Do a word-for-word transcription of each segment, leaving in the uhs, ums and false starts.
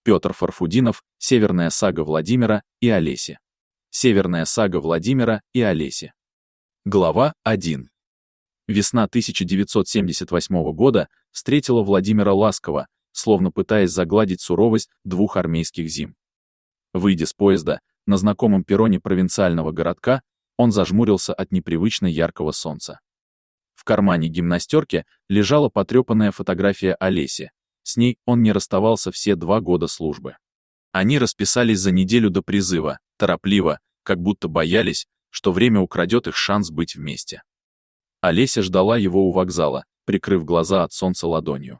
Петр Фарфудинов, Северная сага Владимира и Олеси. Северная сага Владимира и Олеси. Глава первая. Весна тысяча девятьсот семьдесят восьмого года встретила Владимира ласково, словно пытаясь загладить суровость двух армейских зим. Выйдя с поезда, на знакомом перроне провинциального городка, он зажмурился от непривычно яркого солнца. В кармане гимнастерки лежала потрепанная фотография Олеси. С ней он не расставался все два года службы. Они расписались за неделю до призыва, торопливо, как будто боялись, что время украдет их шанс быть вместе. Олеся ждала его у вокзала, прикрыв глаза от солнца ладонью.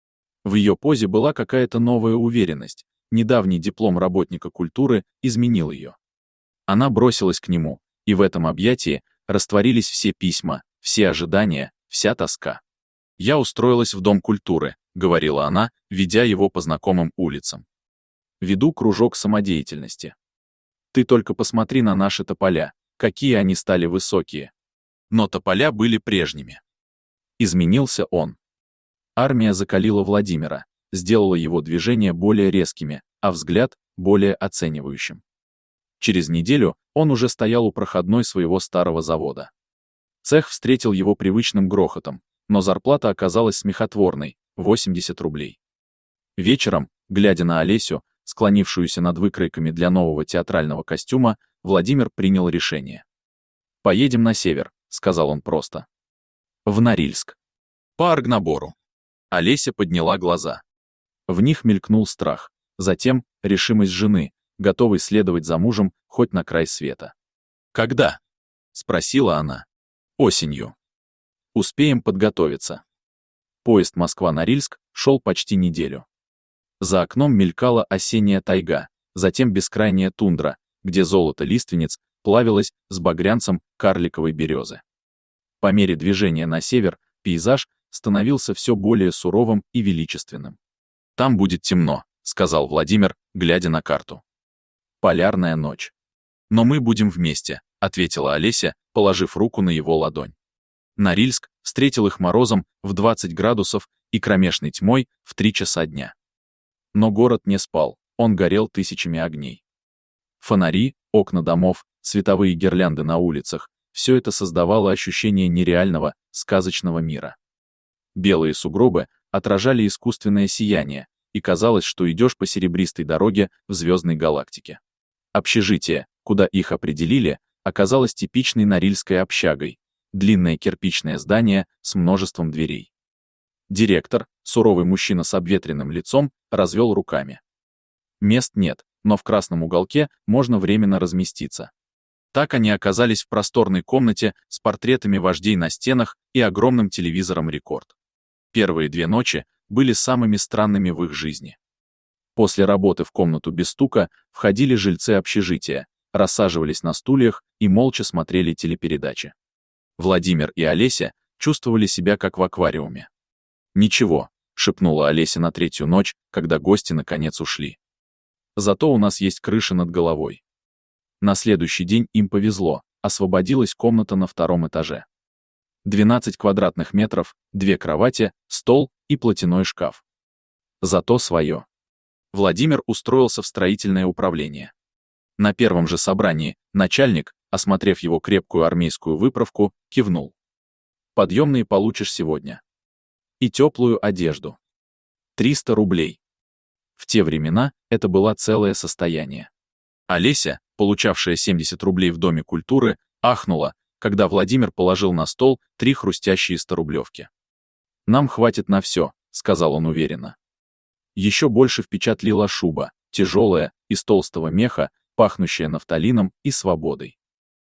В ее позе была какая-то новая уверенность, недавний диплом работника культуры изменил ее. Она бросилась к нему, и в этом объятии растворились все письма, все ожидания, вся тоска. «Я устроилась в Дом культуры», — говорила она, ведя его по знакомым улицам. «Веду кружок самодеятельности. Ты только посмотри на наши тополя, какие они стали высокие». Но тополя были прежними. Изменился он. Армия закалила Владимира, сделала его движения более резкими, а взгляд — более оценивающим. Через неделю он уже стоял у проходной своего старого завода. Цех встретил его привычным грохотом, но зарплата оказалась смехотворной — восемьдесят рублей. Вечером, глядя на Олесю, склонившуюся над выкройками для нового театрального костюма, Владимир принял решение. «Поедем на север», — сказал он просто. «В Норильск. По Аргнабору». Олеся подняла глаза. В них мелькнул страх, затем решимость жены, готовой следовать за мужем хоть на край света. «Когда?» — спросила она. «Осенью. Успеем подготовиться». Поезд Москва-Норильск шел почти неделю. За окном мелькала осенняя тайга, затем бескрайняя тундра, где золото лиственниц плавилось с багрянцем карликовой березы. По мере движения на север пейзаж становился все более суровым и величественным. «Там будет темно», — сказал Владимир, глядя на карту. «Полярная ночь». «Но мы будем вместе», — ответила Олеся, положив руку на его ладонь. Норильск встретил их морозом в двадцать градусов и кромешной тьмой в три часа дня. Но город не спал, он горел тысячами огней. Фонари, окна домов, световые гирлянды на улицах — все это создавало ощущение нереального, сказочного мира. Белые сугробы отражали искусственное сияние, и казалось, что идешь по серебристой дороге в звездной галактике. Общежитие, куда их определили, оказалось типичной норильской общагой, длинное кирпичное здание с множеством дверей. Директор, суровый мужчина с обветренным лицом, развел руками. Мест нет, но в красном уголке можно временно разместиться. Так они оказались в просторной комнате с портретами вождей на стенах и огромным телевизором «Рекорд». Первые две ночи были самыми странными в их жизни. После работы в комнату без стука входили жильцы общежития, рассаживались на стульях и молча смотрели телепередачи. Владимир и Олеся чувствовали себя как в аквариуме. «Ничего», — шепнула Олеся на третью ночь, когда гости наконец ушли. «Зато у нас есть крыша над головой». На следующий день им повезло, освободилась комната на втором этаже. двенадцать квадратных метров, две кровати, стол и платяной шкаф. Зато свое. Владимир устроился в строительное управление. На первом же собрании начальник, осмотрев его крепкую армейскую выправку, кивнул. «Подъемные получишь сегодня. И теплую одежду. триста рублей». В те времена это было целое состояние. Олеся, получавшая семьдесят рублей в Доме культуры, ахнула, когда Владимир положил на стол три хрустящие сторублевки. «Нам хватит на все», — сказал он уверенно. Еще больше впечатлила шуба, тяжелая, из толстого меха, пахнущая нафталином и свободой.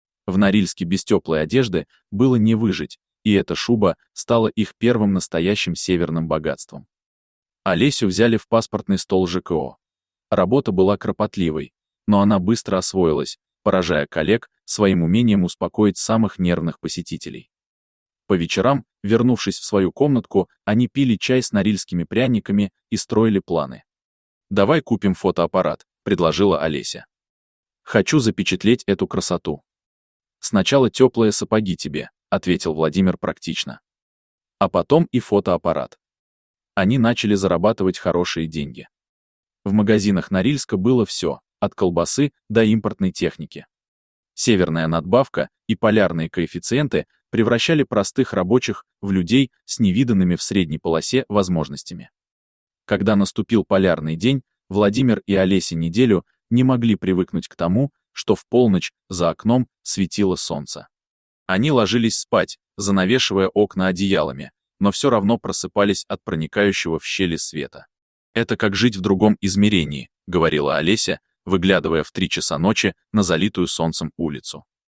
В Норильске без теплой одежды было не выжить, и эта шуба стала их первым настоящим северным богатством. Олесю взяли в паспортный стол ЖКО. Работа была кропотливой, но она быстро освоилась, поражая коллег своим умением успокоить самых нервных посетителей. По вечерам, вернувшись в свою комнатку, они пили чай с норильскими пряниками и строили планы. «Давай купим фотоаппарат», — предложила Олеся. «Хочу запечатлеть эту красоту». «Сначала теплые сапоги тебе», — ответил Владимир практично. «А потом и фотоаппарат». Они начали зарабатывать хорошие деньги. В магазинах Норильска было все, от колбасы до импортной техники. Северная надбавка и полярные коэффициенты превращали простых рабочих в людей с невиданными в средней полосе возможностями. Когда наступил полярный день, Владимир и Олеся неделю не могли привыкнуть к тому, что в полночь за окном светило солнце. Они ложились спать, занавешивая окна одеялами, но все равно просыпались от проникающего в щели света. «Это как жить в другом измерении», — говорила Олеся, выглядывая в три часа ночи на залитую солнцем улицу.